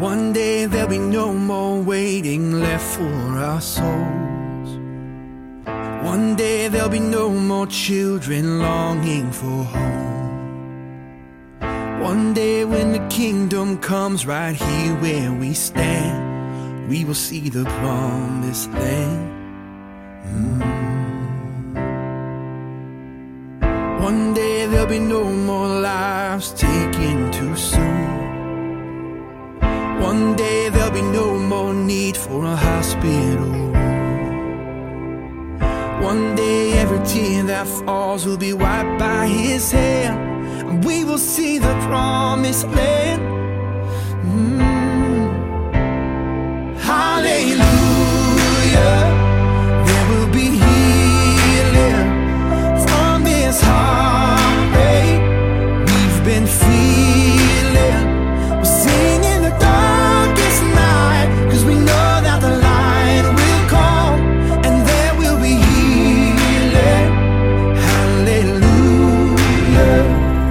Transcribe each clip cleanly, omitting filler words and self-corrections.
One day there'll be no more waiting left for our souls. One day there'll be no more children longing for home. One day when the kingdom comes right here where we stand, we will see the promised land. One day there'll be no more lives taken too soon. One day there'll be no more need for a hospital room. One day every tear that falls will be wiped by His hand, and we will see the promised land. Hallelujah. There will be healing from this heartache we've been feeling. We'll sing in the darkest night, 'cause we know that the light will come, and there will be healing. Hallelujah.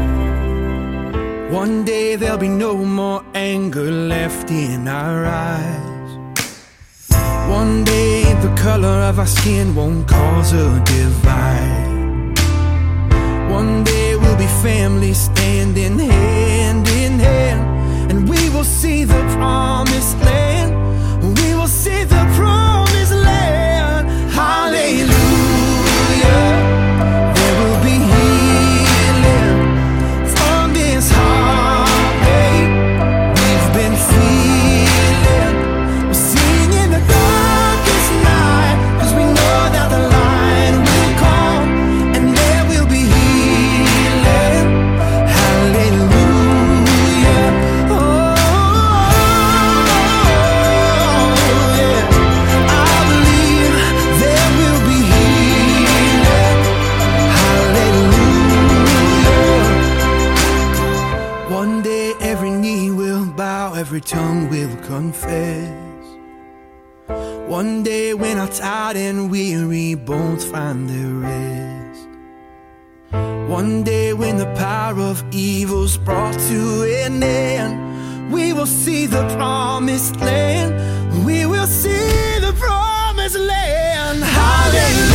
One day there'll be no more anger left in our eyes. One day the color of our skin won't cause a divide. One day we'll be family standing hand in hand, and we will see the promised land. We will see the promised land. Hallelujah. There will be healing from this heartache we've been feeling. We'll sing in the darkest night, 'cause we know that the light will come, and there will be healing. Hallelujah. Oh, yeah. I believe there will be healing. Hallelujah. One day every knee will bow, every tongue will confess. One day when our tired and weary bones find their rest. One day when the power of evil's brought to an end, we will see the promised land. We will see the promised land. Hallelujah.